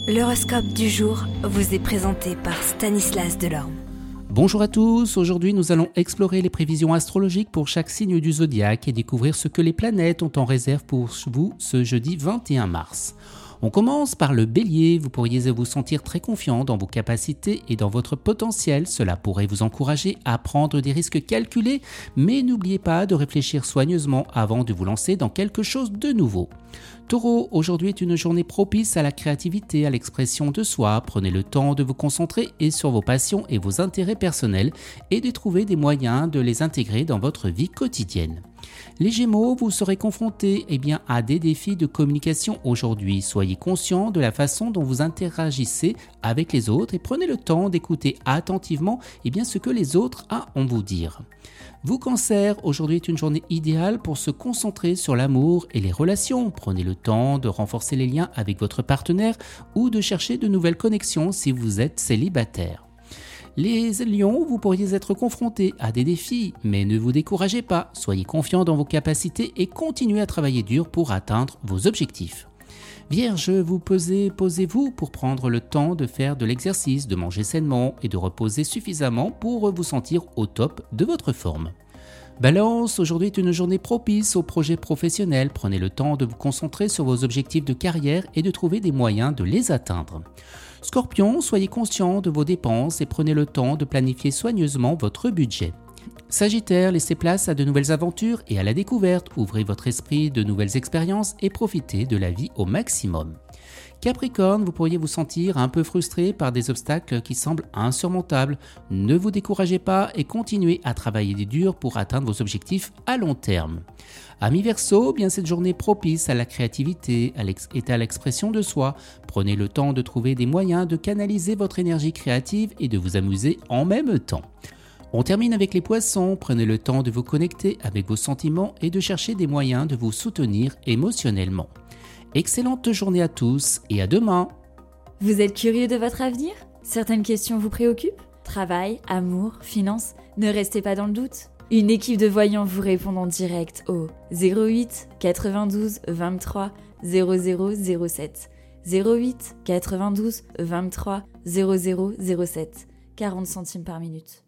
L'horoscope du jour vous est présenté par Stanislas Delorme. Bonjour à tous, aujourd'hui nous allons explorer les prévisions astrologiques pour chaque signe du zodiaque et découvrir ce que les planètes ont en réserve pour vous ce jeudi 21 mars. On commence par le Bélier, vous pourriez vous sentir très confiant dans vos capacités et dans votre potentiel, cela pourrait vous encourager à prendre des risques calculés, mais n'oubliez pas de réfléchir soigneusement avant de vous lancer dans quelque chose de nouveau. Taureau, aujourd'hui est une journée propice à la créativité, à l'expression de soi. Prenez le temps de vous concentrer sur vos passions et vos intérêts personnels et de trouver des moyens de les intégrer dans votre vie quotidienne. Les Gémeaux, vous serez confrontés à des défis de communication aujourd'hui. Soyez conscient de la façon dont vous interagissez avec les autres et prenez le temps d'écouter attentivement ce que les autres ont à vous dire. Vous Cancer, aujourd'hui est une journée idéale pour se concentrer sur l'amour et les relations. Prenez le temps de renforcer les liens avec votre partenaire ou de chercher de nouvelles connexions si vous êtes célibataire. Les Lions, vous pourriez être confrontés à des défis, mais ne vous découragez pas. Soyez confiants dans vos capacités et continuez à travailler dur pour atteindre vos objectifs. Vierge, posez-vous pour prendre le temps de faire de l'exercice, de manger sainement et de reposer suffisamment pour vous sentir au top de votre forme. Balance, aujourd'hui est une journée propice aux projets professionnels. Prenez le temps de vous concentrer sur vos objectifs de carrière et de trouver des moyens de les atteindre. Scorpion, soyez conscient de vos dépenses et prenez le temps de planifier soigneusement votre budget. Sagittaire, laissez place à de nouvelles aventures et à la découverte. Ouvrez votre esprit de nouvelles expériences et profitez de la vie au maximum. Capricorne, vous pourriez vous sentir un peu frustré par des obstacles qui semblent insurmontables. Ne vous découragez pas et continuez à travailler dur pour atteindre vos objectifs à long terme. Amis Verseau, cette journée propice à la créativité et à l'expression de soi. Prenez le temps de trouver des moyens de canaliser votre énergie créative et de vous amuser en même temps. On termine avec les Poissons, prenez le temps de vous connecter avec vos sentiments et de chercher des moyens de vous soutenir émotionnellement. Excellente journée à tous et à demain. Vous êtes curieux de votre avenir ? Certaines questions vous préoccupent ? Travail, amour, finances ? Ne restez pas dans le doute. Une équipe de voyants vous répond en direct au 08 92 23 0007. 08 92 23 0007. 40 centimes par minute.